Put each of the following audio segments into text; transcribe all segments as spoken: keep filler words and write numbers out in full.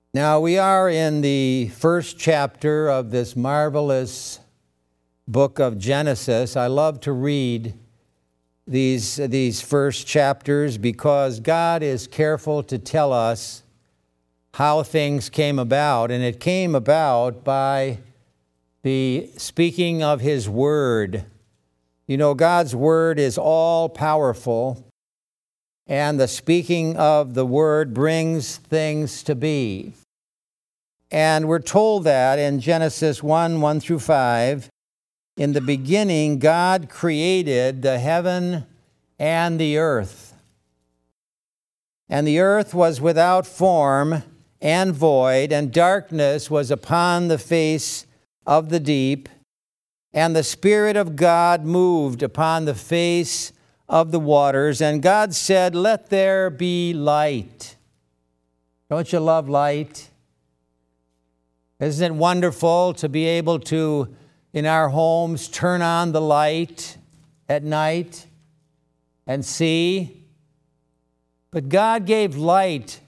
Now, we are in the first chapter of this marvelous book of Genesis. I love to read these, these first chapters because God is careful to tell us how things came about. And it came about by the speaking of His Word. You know, God's Word is all powerful, and the speaking of the Word brings things to be. And we're told that in Genesis one, one through five, in the beginning, God created the heaven and the earth. And the earth was without form and void, and darkness was upon the face of the deep, and the Spirit of God moved upon the face of the waters. And God said, "Let there be light." Don't you love light? Isn't it wonderful to be able to, in our homes, turn on the light at night and see? But God gave light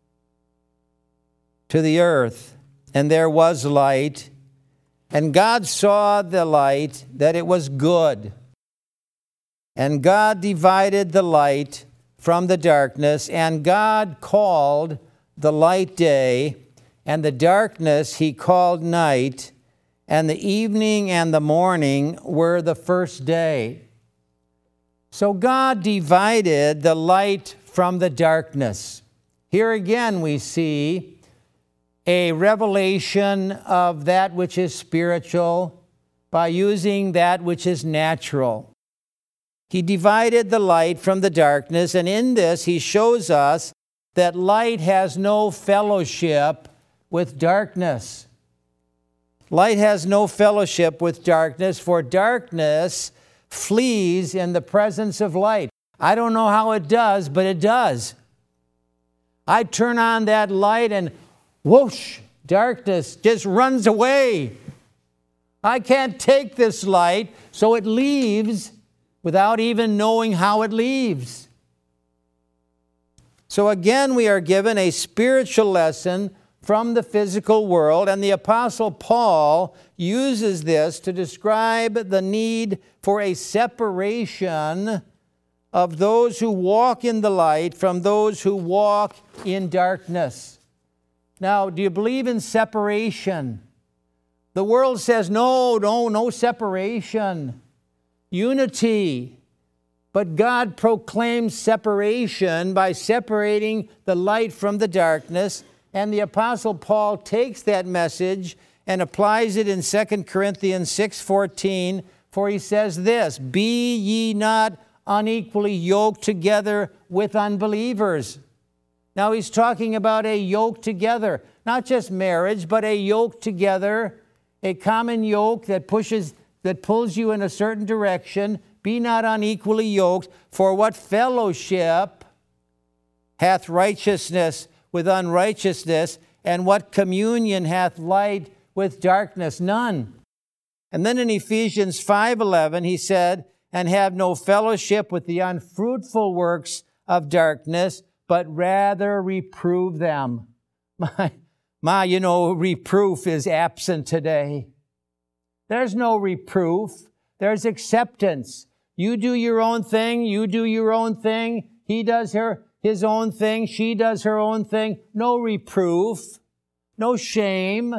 to the earth, and there was light. And God saw the light, that it was good. And God divided the light from the darkness, and God called the light day, and the darkness He called night, and the evening and the morning were the first day. So God divided the light from the darkness. Here again we see a revelation of that which is spiritual by using that which is natural. He divided the light from the darkness, and in this He shows us that light has no fellowship with darkness. Light has no fellowship with darkness, for darkness flees in the presence of light. I don't know how it does, but it does. I turn on that light and whoosh, darkness just runs away. I can't take this light, so it leaves without even knowing how it leaves. So again, we are given a spiritual lesson from the physical world, and the Apostle Paul uses this to describe the need for a separation of those who walk in the light from those who walk in darkness. Now, do you believe in separation? The world says, no, no, no separation. Unity. But God proclaims separation by separating the light from the darkness. And the Apostle Paul takes that message and applies it in Second Corinthians six fourteen, for he says this, "Be ye not unequally yoked together with unbelievers." Now he's talking about a yoke together, not just marriage, but a yoke together, a common yoke that pushes, that pulls you in a certain direction. Be not unequally yoked, for what fellowship hath righteousness with unrighteousness, and what communion hath light with darkness? None. And then in Ephesians five eleven, he said, "And have no fellowship with the unfruitful works of darkness, but rather reprove them." My, my, you know, reproof is absent today. There's no reproof. There's acceptance. You do your own thing. You do your own thing. He does her his own thing. She does her own thing. No reproof. No shame.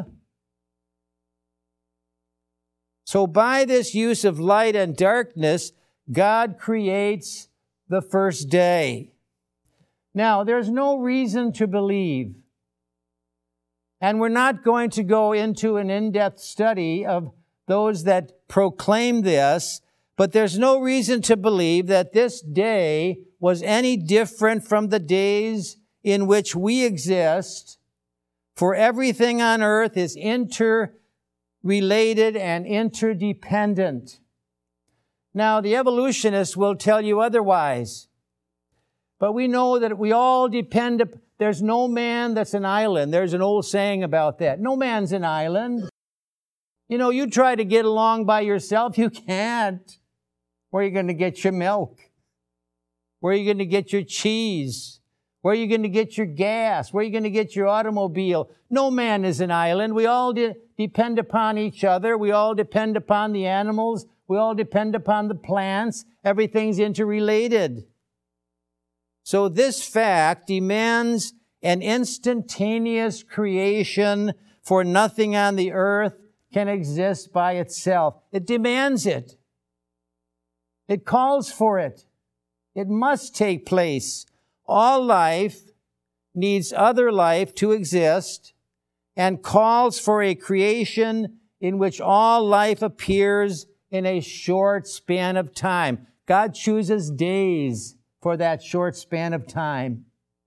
So by this use of light and darkness, God creates the first day. Now, there's no reason to believe, and we're not going to go into an in-depth study of those that proclaim this, but there's no reason to believe that this day was any different from the days in which we exist, for everything on earth is interrelated and interdependent. Now, the evolutionists will tell you otherwise, but we know that we all depend upon, there's no man that's an island. There's an old saying about that. No man's an island. You know, you try to get along by yourself, you can't. Where are you going to get your milk? Where are you going to get your cheese? Where are you going to get your gas? Where are you going to get your automobile? No man is an island. We all de- depend upon each other. We all depend upon the animals. We all depend upon the plants. Everything's interrelated. So this fact demands an instantaneous creation, for nothing on the earth can exist by itself. It demands it. It calls for it. It must take place. All life needs other life to exist and calls for a creation in which all life appears in a short span of time. God chooses days for that short span of time.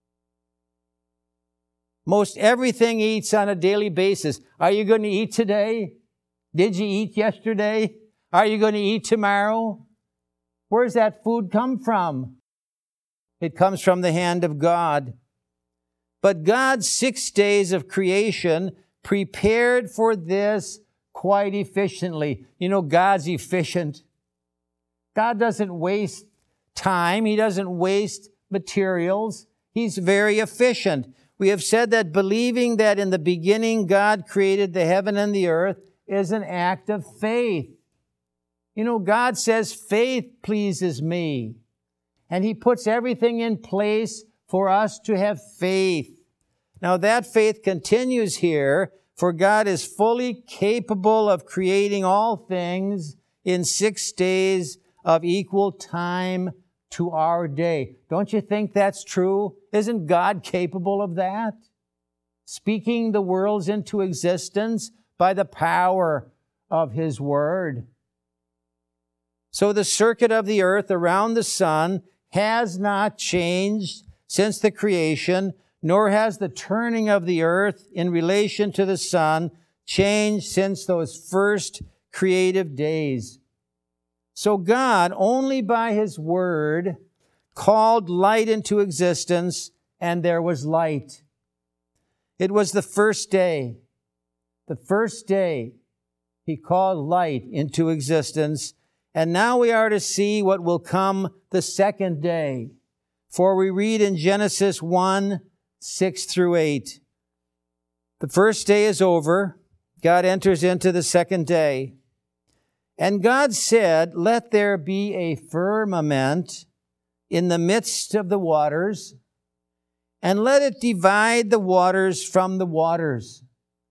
Most everything eats on a daily basis. Are you going to eat today? Did you eat yesterday? Are you going to eat tomorrow? Where's that food come from? It comes from the hand of God. But God's six days of creation prepared for this quite efficiently. You know, God's efficient. God doesn't waste time. He doesn't waste materials. He's very efficient. We have said that believing that in the beginning God created the heaven and the earth is an act of faith. You know, God says faith pleases me. And He puts everything in place for us to have faith. Now that faith continues here, for God is fully capable of creating all things in six days of equal time to our day. Don't you think that's true? Isn't God capable of that? Speaking the worlds into existence by the power of His Word. So the circuit of the earth around the sun has not changed since the creation, nor has the turning of the earth in relation to the sun changed since those first creative days. So God, only by His Word, called light into existence, and there was light. It was the first day. The first day He called light into existence, and now we are to see what will come the second day. For we read in Genesis one, six through eight. The first day is over. God enters into the second day. And God said, "Let there be a firmament in the midst of the waters, and let it divide the waters from the waters."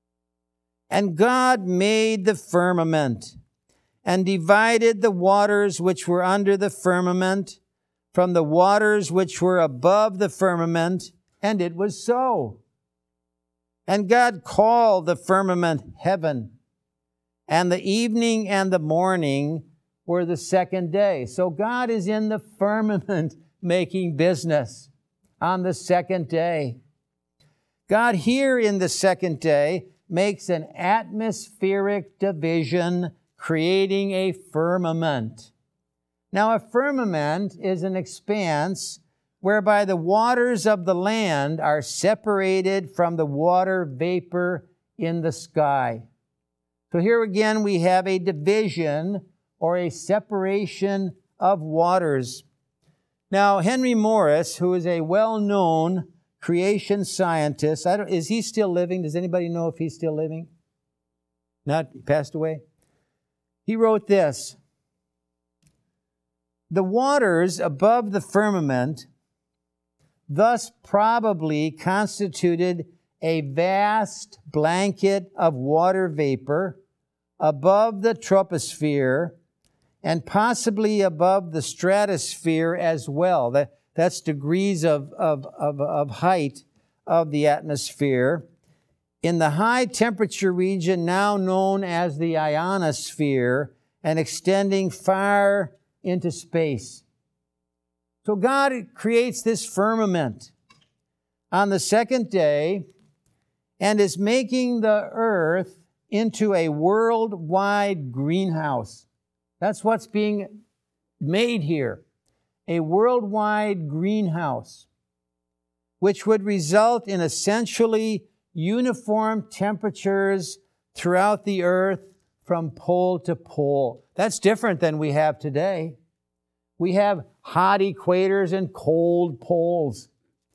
And God made the firmament, and divided the waters which were under the firmament from the waters which were above the firmament, and it was so. And God called the firmament heaven, and the evening and the morning were the second day. So God is in the firmament making business on the second day. God here in the second day makes an atmospheric division, creating a firmament. Now, a firmament is an expanse whereby the waters of the land are separated from the water vapor in the sky. So here again we have a division or a separation of waters. Now, Henry Morris, who is a well-known creation scientist, I don't, is he still living? Does anybody know if he's still living? Not? He passed away? He wrote this: "The waters above the firmament thus probably constituted a vast blanket of water vapor above the troposphere and possibly above the stratosphere as well." That, that's degrees of, of, of, of height of the atmosphere. In the high temperature region now known as the ionosphere and extending far into space. So God creates this firmament on the second day and is making the earth into a worldwide greenhouse. That's what's being made here. A worldwide greenhouse, which would result in essentially uniform temperatures throughout the earth from pole to pole. That's different than we have today. We have hot equators and cold poles.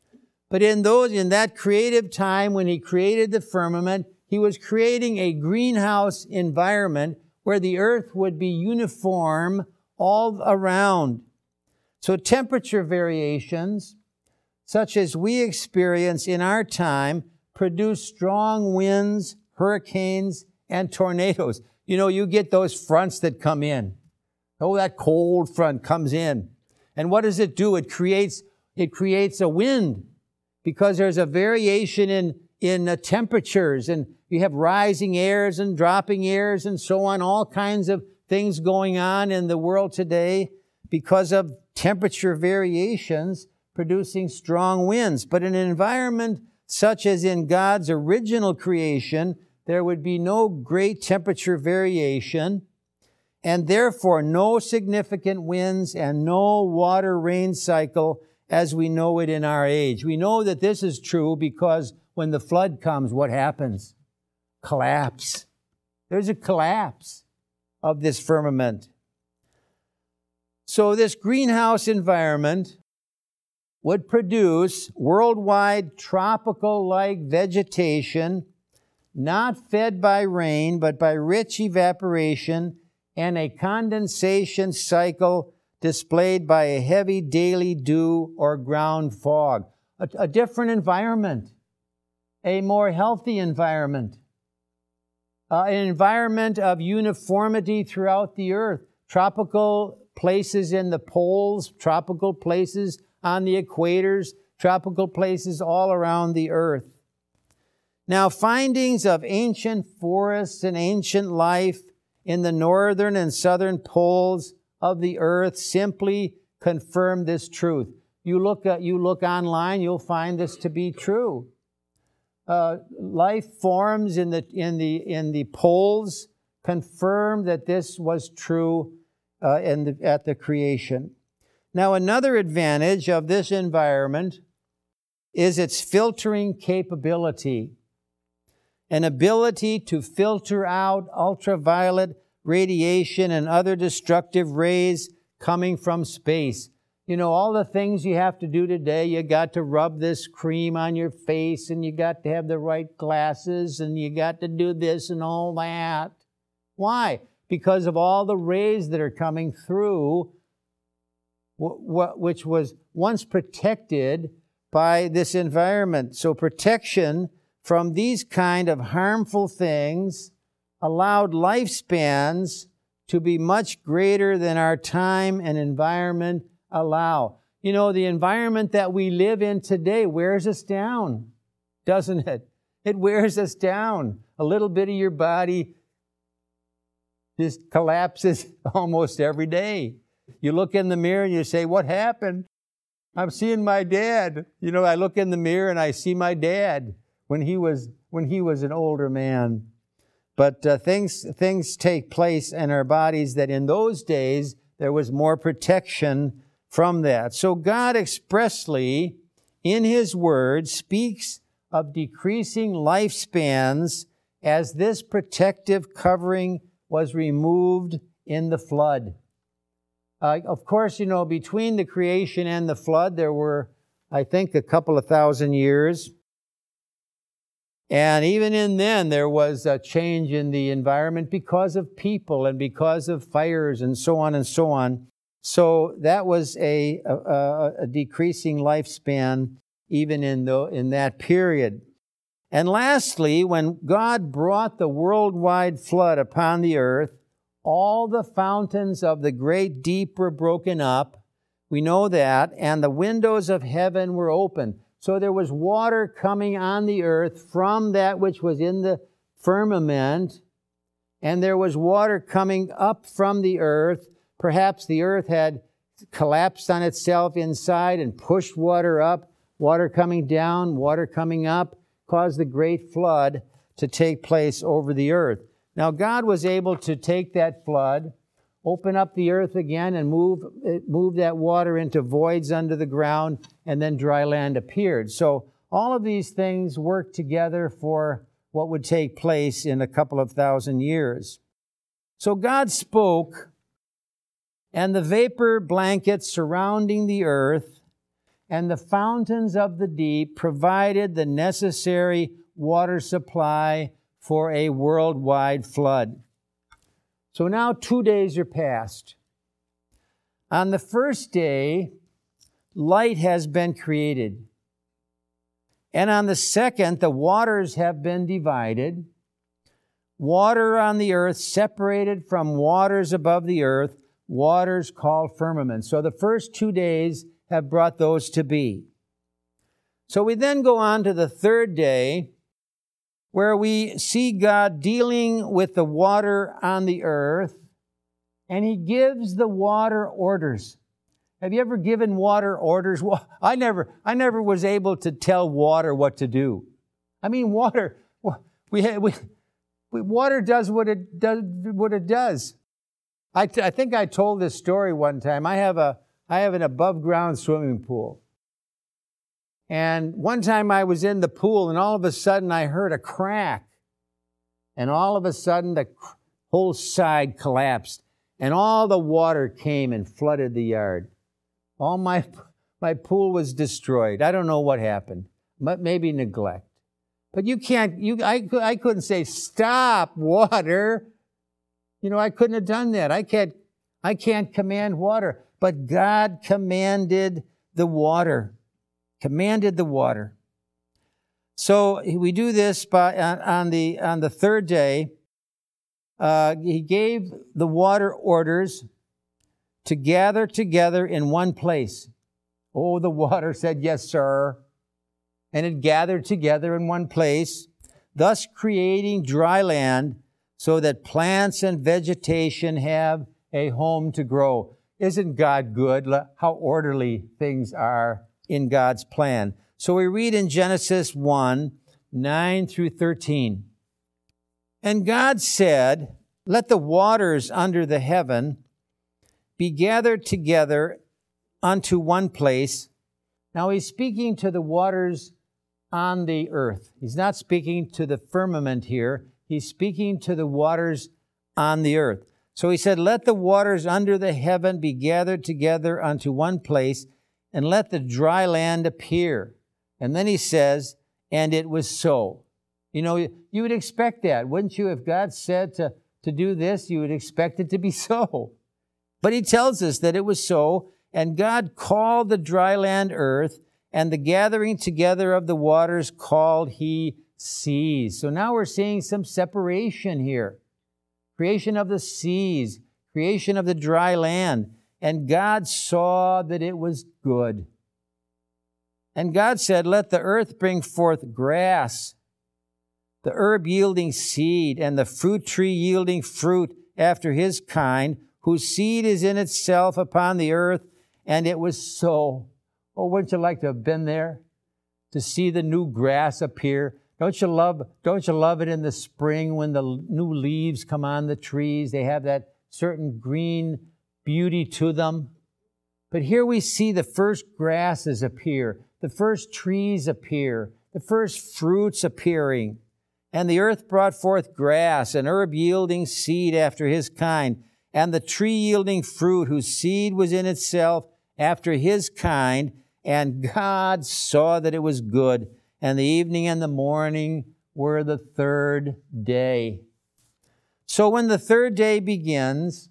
But in those, in that creative time when he created the firmament, he was creating a greenhouse environment where the earth would be uniform all around. So temperature variations, such as we experience in our time, produce strong winds, hurricanes, and tornadoes. You know, you get those fronts that come in. Oh, that cold front comes in. And what does it do? It creates, it creates a wind because there's a variation in, in uh, temperatures, and you have rising airs and dropping airs and so on, all kinds of things going on in the world today because of temperature variations producing strong winds. But in an environment such as in God's original creation, there would be no great temperature variation, and therefore no significant winds and no water-rain cycle as we know it in our age. We know that this is true because when the flood comes, what happens? Collapse. There's a collapse of this firmament. So this greenhouse environment would produce worldwide tropical-like vegetation, not fed by rain, but by rich evaporation and a condensation cycle displayed by a heavy daily dew or ground fog. A, a different environment, a more healthy environment, uh, an environment of uniformity throughout the earth. Tropical places in the poles, tropical places on the equators, tropical places all around the earth. Now, findings of ancient forests and ancient life in the northern and southern poles of the earth simply confirm this truth. You look at, you look online, you'll find this to be true. Uh, life forms in the in the in the poles confirm that this was true uh, in the, at the creation. Now, another advantage of this environment is its filtering capability, an ability to filter out ultraviolet radiation and other destructive rays coming from space. You know, all the things you have to do today, you got to rub this cream on your face, and you got to have the right glasses, and you got to do this and all that. Why? Because of all the rays that are coming through, which was once protected by this environment. So protection from these kind of harmful things allowed lifespans to be much greater than our time and environment allow. You know, the environment that we live in today wears us down, doesn't it? It wears us down. A little bit of your body just collapses almost every day. You look in the mirror and you say, what happened? I'm seeing my dad. You know, I look in the mirror and I see my dad when he was when he was an older man. But uh, things things take place in our bodies that in those days there was more protection from that. So God expressly, in His Word, speaks of decreasing lifespans as this protective covering was removed in the flood. Uh, of course, you know, between the creation and the flood, there were, I think, a couple of thousand years. And even in then, there was a change in the environment because of people and because of fires and so on and so on. So that was a, a, a decreasing lifespan even in, the, in that period. And lastly, when God brought the worldwide flood upon the earth, all the fountains of the great deep were broken up. We know that. And the windows of heaven were opened. So there was water coming on the earth from that which was in the firmament. And there was water coming up from the earth. Perhaps the earth had collapsed on itself inside and pushed water up. Water coming down, water coming up, caused the great flood to take place over the earth. Now, God was able to take that flood, open up the earth again, and move, move that water into voids under the ground, and then dry land appeared. So all of these things worked together for what would take place in a couple of thousand years. So God spoke, and the vapor blanket surrounding the earth and the fountains of the deep provided the necessary water supply for a worldwide flood. So now two days are past. On the first day, light has been created. And on the second, the waters have been divided. Water on the earth separated from waters above the earth, waters called firmament. So the first two days have brought those to be. So we then go on to the third day, where we see God dealing with the water on the earth, and He gives the water orders. Have you ever given water orders? Well, I never, I never was able to tell water what to do. I mean, water, we, we, we water does what it does. What it does. I, I think I told this story one time. I have a, I have an above-ground swimming pool, and one time I was in the pool, and all of a sudden I heard a crack, and all of a sudden the whole side collapsed, and all the water came and flooded the yard. All my, my pool was destroyed. I don't know what happened. Maybe neglect. But you can't, you, I, I couldn't say, stop, water. You know, I couldn't have done that. I can't, I can't command water. But God commanded the water. Commanded the water. So we do this by, on, on, the, on the third day. Uh, he gave the water orders to gather together in one place. Oh, the water said, yes, sir. And it gathered together in one place, thus creating dry land so that plants and vegetation have a home to grow. Isn't God good? How orderly things are in God's plan. So we read in Genesis one, nine through thirteen. And God said, let the waters under the heaven be gathered together unto one place. Now he's speaking to the waters on the earth. He's not speaking to the firmament here. He's speaking to the waters on the earth. So he said, let the waters under the heaven be gathered together unto one place, and let the dry land appear. And then he says, and it was so. You know, you would expect that, wouldn't you? If God said to, to do this, you would expect it to be so. But he tells us that it was so, and God called the dry land earth, and the gathering together of the waters called he seas. So now we're seeing some separation here. Creation of the seas, creation of the dry land. And God saw that it was good. And God said, let the earth bring forth grass, the herb yielding seed, and the fruit tree yielding fruit after his kind, whose seed is in itself upon the earth. And it was so. Oh, wouldn't you like to have been there to see the new grass appear? Don't you love, don't you love it in the spring when the new leaves come on the trees? They have that certain green beauty to them. But here we see the first grasses appear, the first trees appear, the first fruits appearing. And the earth brought forth grass, and herb yielding seed after his kind, and the tree yielding fruit, whose seed was in itself after his kind. And God saw that it was good. And the evening and the morning were the third day. So when the third day begins,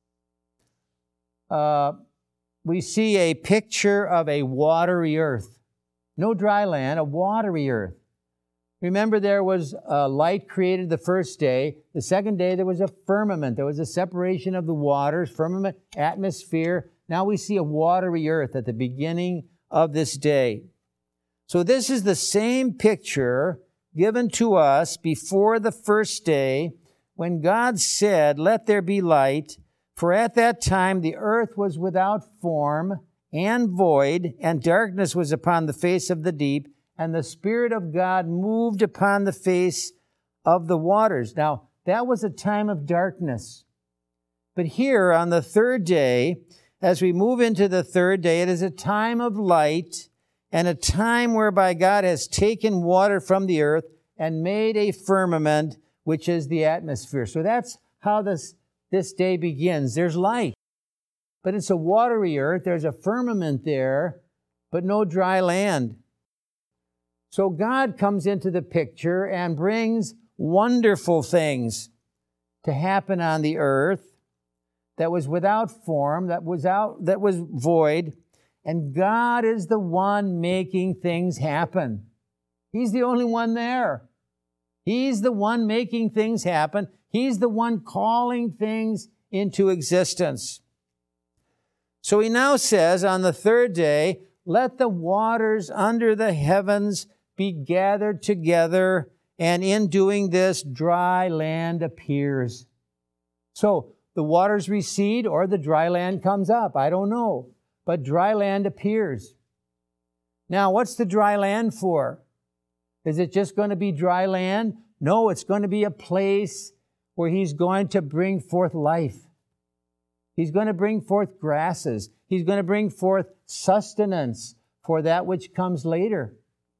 uh, we see a picture of a watery earth. No dry land, a watery earth. Remember, there was a light created the first day. The second day, there was a firmament. There was a separation of the waters, firmament, atmosphere. Now we see a watery earth at the beginning of this day. So this is the same picture given to us before the first day when God said, let there be light. For at that time the earth was without form and void, and darkness was upon the face of the deep, and the Spirit of God moved upon the face of the waters. Now, that was a time of darkness. But here on the third day, as we move into the third day, it is a time of light and a time whereby God has taken water from the earth and made a firmament, which is the atmosphere. So that's how this, this day begins. There's light, but it's a watery earth. There's a firmament there, but no dry land. So God comes into the picture and brings wonderful things to happen on the earth that was without form, that was out, that was void, and God is the one making things happen. He's the only one there. He's the one making things happen. He's the one calling things into existence. So he now says, on the third day, let the waters under the heavens be gathered together, and in doing this, dry land appears. So the waters recede or the dry land comes up. I don't know. But dry land appears. Now, what's the dry land for? Is it just going to be dry land? No, it's going to be a place where he's going to bring forth life. He's going to bring forth grasses. He's going to bring forth sustenance for that which comes later.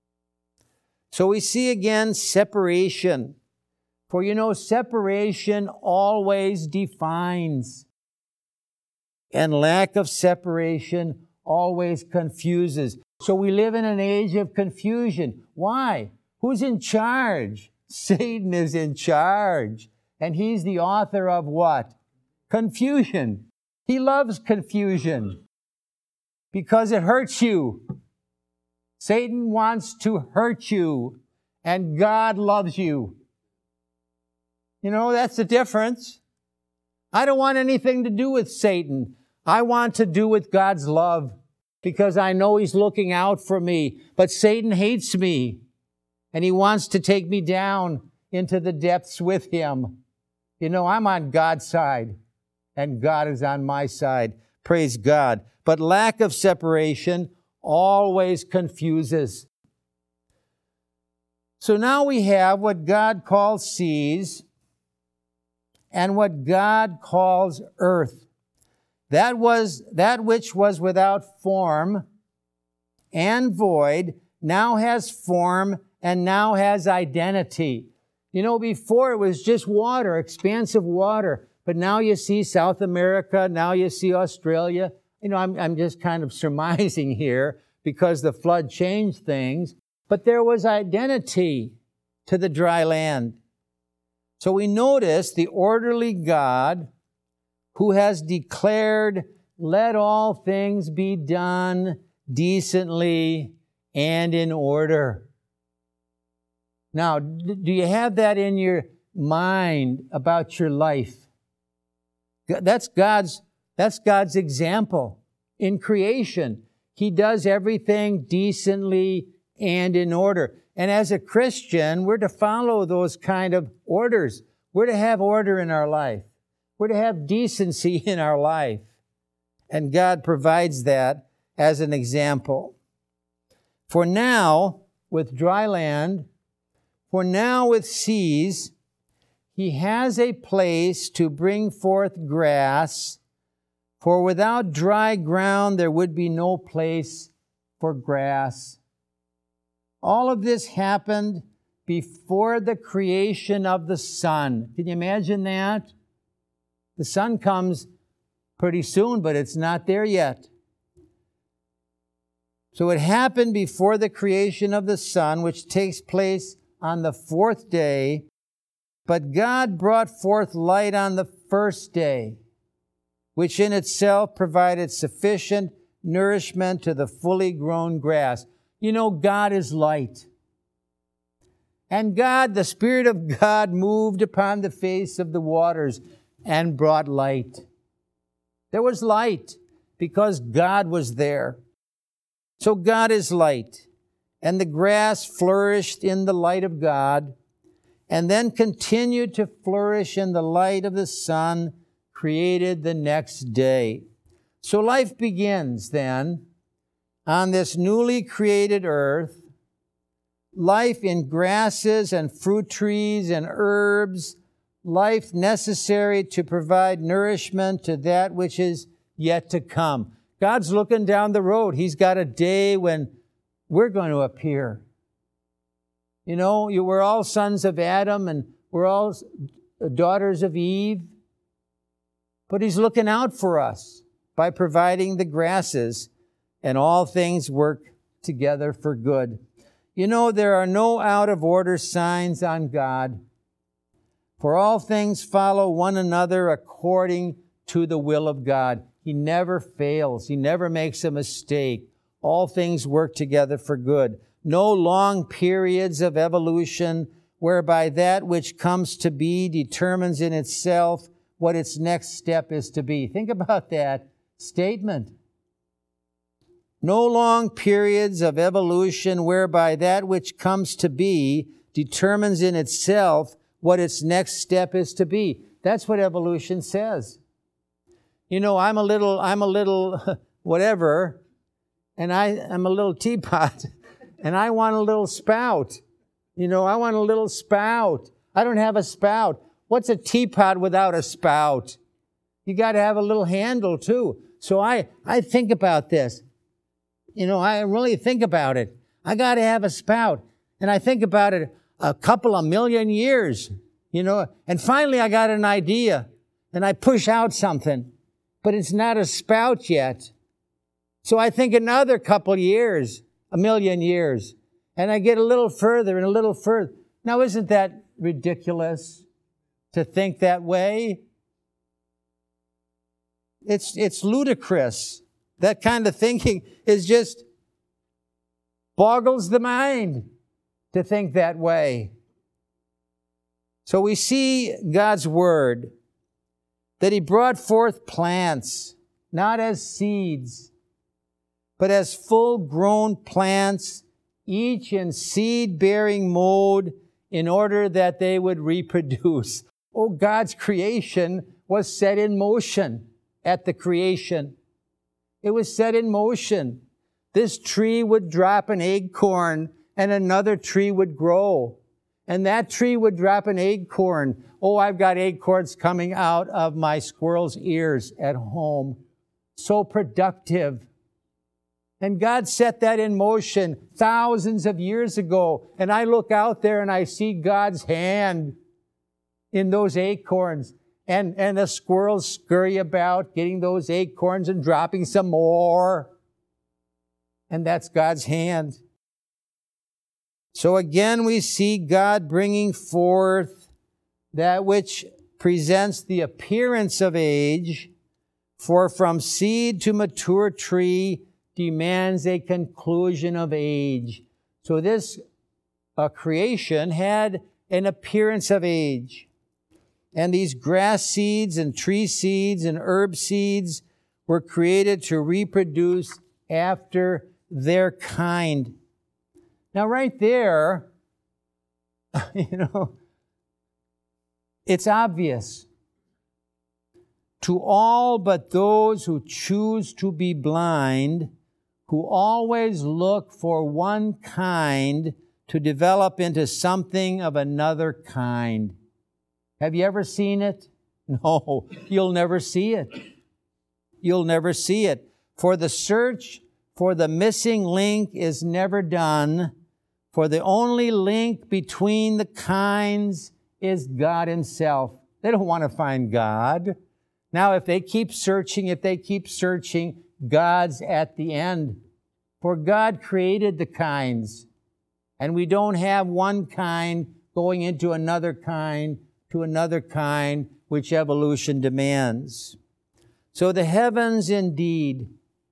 So we see again separation. For you know, separation always defines. And lack of separation always confuses. So we live in an age of confusion. Why? Who's in charge? Satan is in charge. And he's the author of what? Confusion. He loves confusion because it hurts you. Satan wants to hurt you, and God loves you. You know, that's the difference. I don't want anything to do with Satan. I want to do with God's love because I know he's looking out for me. But Satan hates me, and he wants to take me down into the depths with him. You know, I'm on God's side, and God is on my side. Praise God. But lack of separation always confuses. So now we have what God calls seas and what God calls earth. That was that which was without form and void now has form and now has identity. You know, before it was just water, expansive water. But now you see South America, now you see Australia. You know, I'm, I'm just kind of surmising here because the flood changed things. But there was identity to the dry land. So we notice the orderly God who has declared, let all things be done decently and in order. Now, do you have that in your mind about your life? That's God's, that's God's example in creation. He does everything decently and in order. And as a Christian, we're to follow those kind of orders. We're to have order in our life. We're to have decency in our life. And God provides that as an example. For now, with dry land, for now with seas, he has a place to bring forth grass, for without dry ground there would be no place for grass. All of this happened before the creation of the sun. Can you imagine that? The sun comes pretty soon, but it's not there yet. So it happened before the creation of the sun, which takes place on the fourth day. But God brought forth light on the first day, which in itself provided sufficient nourishment to the fully grown grass. You know, God is light. And God, the Spirit of God, moved upon the face of the waters and brought light. There was light because God was there. So God is light. And the grass flourished in the light of God, and then continued to flourish in the light of the sun created the next day. So life begins then on this newly created earth, life in grasses and fruit trees and herbs, life necessary to provide nourishment to that which is yet to come. God's looking down the road. He's got a day when we're going to appear. You know, you, we're all sons of Adam and we're all daughters of Eve. But He's looking out for us by providing the grasses and all things work together for good. You know, there are no out-of-order signs on God, for all things follow one another according to the will of God. He never fails. He never makes a mistake. All things work together for good. No long periods of evolution whereby that which comes to be determines in itself what its next step is to be. Think about that statement. No long periods of evolution whereby that which comes to be determines in itself what its next step is to be. That's what evolution says. You know, I'm a little, I'm a little whatever, and I, I'm a little teapot, and I want a little spout. You know, I want a little spout. I don't have a spout. What's a teapot without a spout? You got to have a little handle too. So I, I think about this. You know, I really think about it. I got to have a spout. And I think about it a couple of million years, you know, and finally I got an idea and I push out something, but it's not a spout yet. So I think another couple years, a million years, and I get a little further and a little further. Now, isn't that ridiculous to think that way? It's, it's ludicrous. That kind of thinking is just boggles the mind to think that way. So we see God's word, that he brought forth plants, not as seeds, but as full-grown plants, each in seed-bearing mode, in order that they would reproduce. Oh, God's creation was set in motion at the creation. It was set in motion. This tree would drop an acorn and another tree would grow. And that tree would drop an acorn. Oh, I've got acorns coming out of my squirrel's ears at home. So productive. And God set that in motion thousands of years ago. And I look out there and I see God's hand in those acorns. And, and the squirrels scurry about, getting those acorns and dropping some more. And that's God's hand. So again, we see God bringing forth that which presents the appearance of age, for from seed to mature tree demands a conclusion of age. So this uh, creation had an appearance of age. And these grass seeds and tree seeds and herb seeds were created to reproduce after their kind. Now, right there, you know, it's obvious. To all but those who choose to be blind, who always look for one kind to develop into something of another kind. Have you ever seen it? No, you'll never see it. You'll never see it. For the search for the missing link is never done, for the only link between the kinds is God himself. They don't want to find God. Now, if they keep searching, if they keep searching, God's at the end. For God created the kinds, and we don't have one kind going into another kind, to another kind, which evolution demands. So the heavens indeed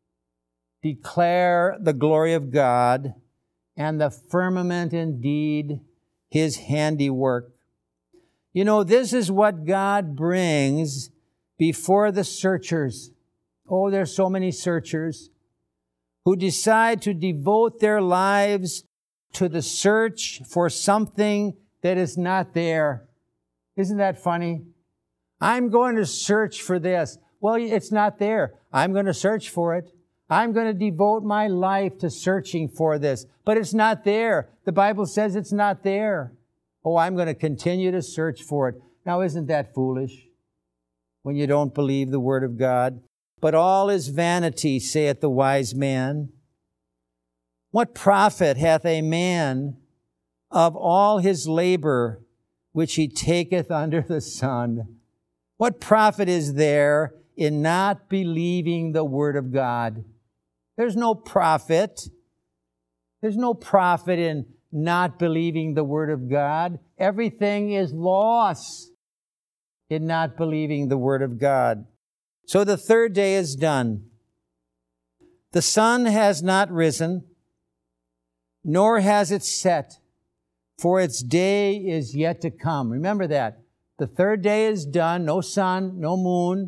declare the glory of God, and the firmament indeed his handiwork. You know, this is what God brings before the searchers. Oh, there's so many searchers who decide to devote their lives to the search for something that is not there. Isn't that funny? I'm going to search for this. Well, it's not there. I'm going to search for it. I'm going to devote my life to searching for this. But it's not there. The Bible says it's not there. Oh, I'm going to continue to search for it. Now, isn't that foolish when you don't believe the Word of God? But all is vanity, saith the wise man. What profit hath a man of all his labor which he taketh under the sun? What profit is there in not believing the Word of God? There's no profit. There's no profit in not believing the Word of God. Everything is loss in not believing the Word of God. So the third day is done. The sun has not risen, nor has it set, for its day is yet to come. Remember that. The third day is done. No sun, no moon.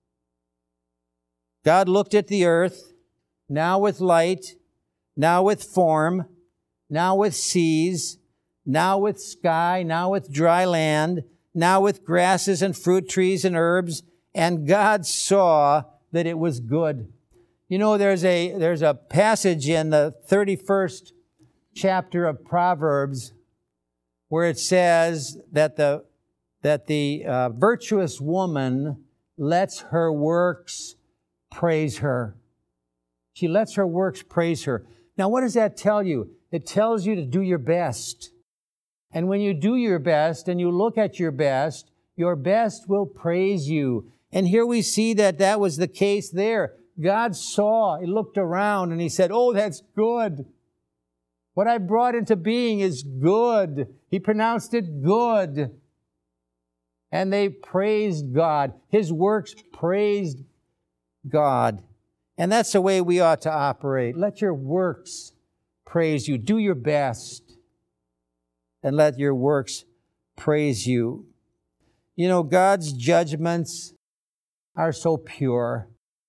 God looked at the earth, now with light, now with form, now with seas, now with sky, now with dry land, now with grasses and fruit trees and herbs, and God saw that it was good. You know, there's a there's a passage in the thirty-first chapter of Proverbs where it says that the that the uh, virtuous woman lets her works praise her. She lets her works praise her. Now, what does that tell you? It tells you to do your best. And when you do your best and you look at your best, your best will praise you. And here we see that that was the case there. God saw, He looked around and He said, oh, that's good. What I brought into being is good. He pronounced it good. And they praised God. His works praised God. And that's the way we ought to operate. Let your works praise you. Do your best. And let your works praise you. You know, God's judgments are so pure.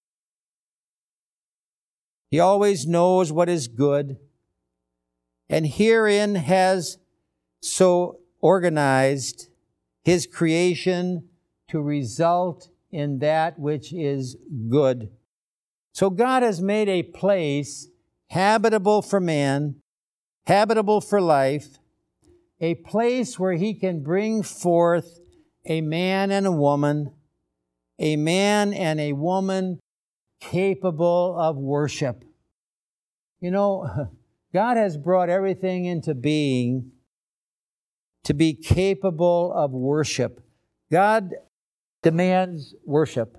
He always knows what is good. And herein has so organized His creation to result in that which is good. So God has made a place habitable for man, habitable for life, a place where He can bring forth a man and a woman, a man and a woman capable of worship. You know, God has brought everything into being to be capable of worship. God demands worship.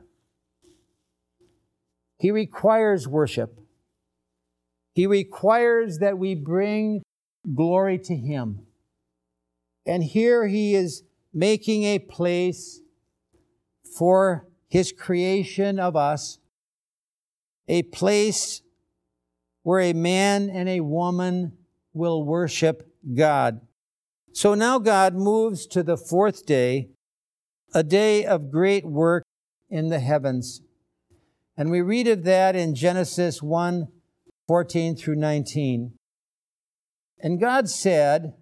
He requires worship. He requires that we bring glory to Him. And here He is making a place for His creation of us, a place where a man and a woman will worship God. So now God moves to the fourth day, a day of great work in the heavens. And we read of that in Genesis one, fourteen through nineteen. And God said,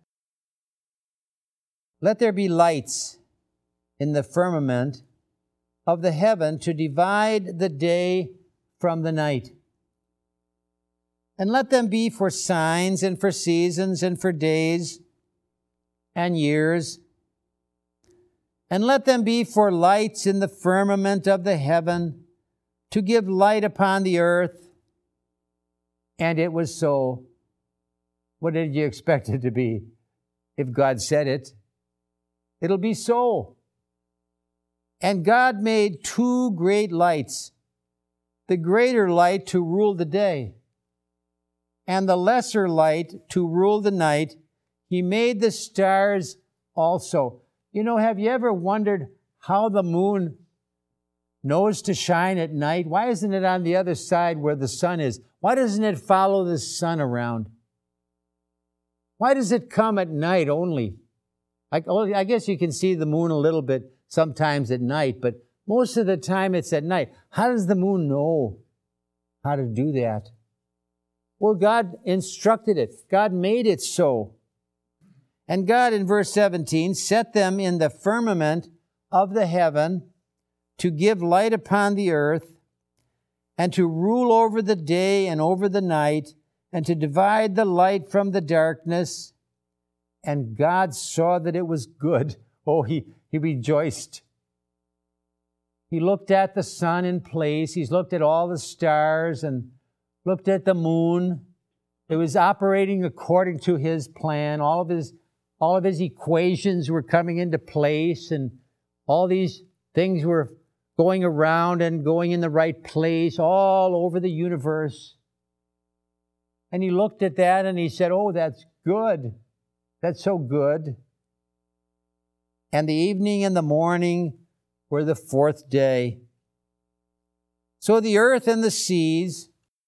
let there be lights in the firmament of the heaven to divide the day from the night. And let them be for signs and for seasons and for days and years. And let them be for lights in the firmament of the heaven to give light upon the earth. And it was so. What did you expect it to be? If God said it, it'll be so. And God made two great lights, the greater light to rule the day, and the lesser light to rule the night. He made the stars also. You know, have you ever wondered how the moon knows to shine at night? Why isn't it on the other side where the sun is? Why doesn't it follow the sun around? Why does it come at night only? I, I guess you can see the moon a little bit sometimes at night, but most of the time it's at night. How does the moon know how to do that? Well, God instructed it. God made it so. And God, in verse seventeen, set them in the firmament of the heaven to give light upon the earth and to rule over the day and over the night and to divide the light from the darkness. And God saw that it was good. Oh, he, he rejoiced. He looked at the sun in place. He's looked at all the stars and looked at the moon. It was operating according to His plan. All of His, all of His equations were coming into place, and all these things were going around and going in the right place all over the universe. And he looked at that and he said, oh, that's good. That's so good. And the evening and the morning were the fourth day. So the earth and the seas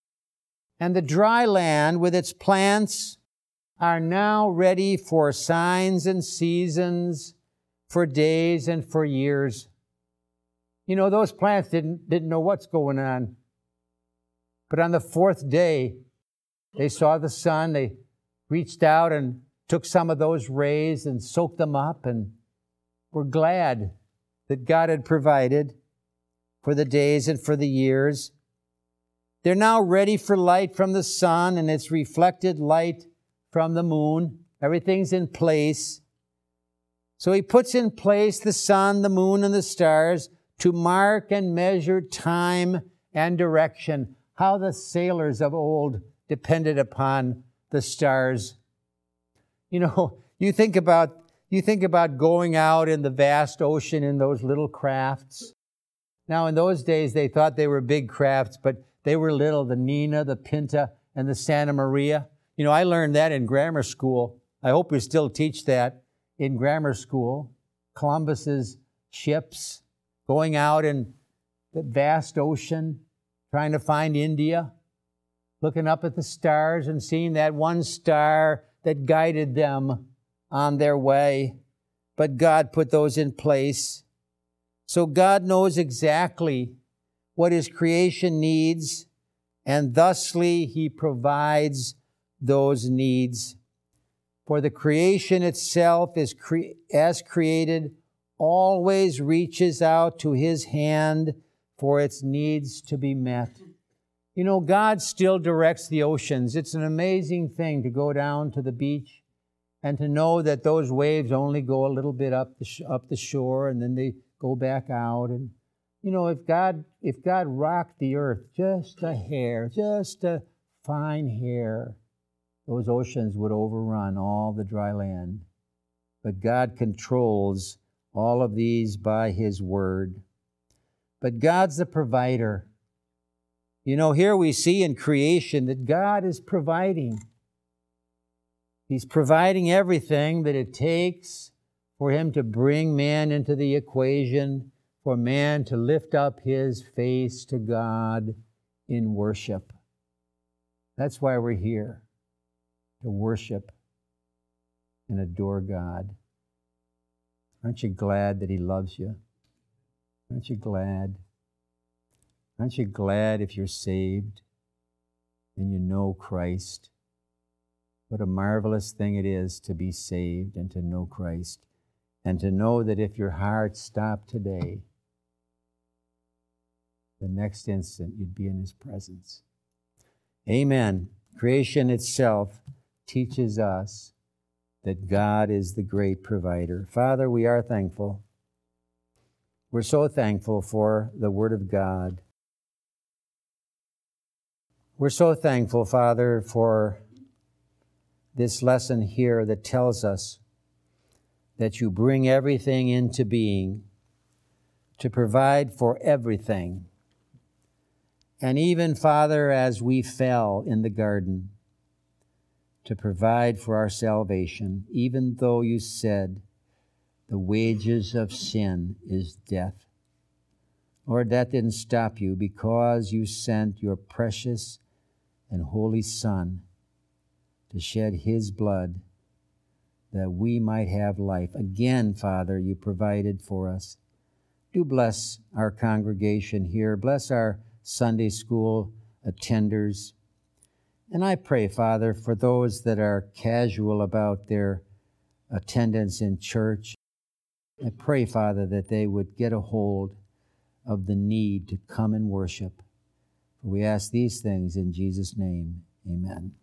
and the dry land with its plants are now ready for signs and seasons, for days and for years. You know, those plants didn't, didn't know what's going on. But on the fourth day, they saw the sun. They reached out and took some of those rays and soaked them up and were glad that God had provided for the days and for the years. They're now ready for light from the sun and its reflected light from the moon. Everything's in place. So he puts in place the sun, the moon, and the stars to mark and measure time and direction. How the sailors of old depended upon the stars. You know, you think about you think about going out in the vast ocean in those little crafts. Now, in those days, they thought they were big crafts, but they were little, the Nina, the Pinta, and the Santa Maria. You know, I learned that in grammar school. I hope we still teach that in grammar school. Columbus's ships going out in the vast ocean, trying to find India, looking up at the stars and seeing that one star that guided them on their way. But God put those in place. So God knows exactly what His creation needs, and thusly He provides those needs. For the creation itself is cre- as created always reaches out to His hand for its needs to be met. You know, God still directs the oceans. It's an amazing thing to go down to the beach and to know that those waves only go a little bit up the sh- up the shore and then they go back out. And you know, if God if God rocked the earth just a hair, just a fine hair, those oceans would overrun all the dry land. But God controls all of these by His word. But God's the provider. You know, here we see in creation that God is providing. He's providing everything that it takes for Him to bring man into the equation, for man to lift up his face to God in worship. That's why we're here, to worship and adore God. Aren't you glad that He loves you? Aren't you glad? Aren't you glad if you're saved and you know Christ? What a marvelous thing it is to be saved and to know Christ, and to know that if your heart stopped today, the next instant you'd be in His presence. Amen. Creation itself teaches us that God is the great provider. Father, we are thankful. We're so thankful for the Word of God. We're so thankful, Father, for this lesson here that tells us that You bring everything into being to provide for everything. And even, Father, as we fell in the garden, to provide for our salvation, even though You said the wages of sin is death. Lord, that didn't stop You, because You sent Your precious and holy Son to shed His blood that we might have life. Again, Father, You provided for us. Do bless our congregation here. Bless our Sunday school attenders. And I pray, Father, for those that are casual about their attendance in church, I pray, Father, that they would get a hold of the need to come and worship. For we ask these things in Jesus' name. Amen.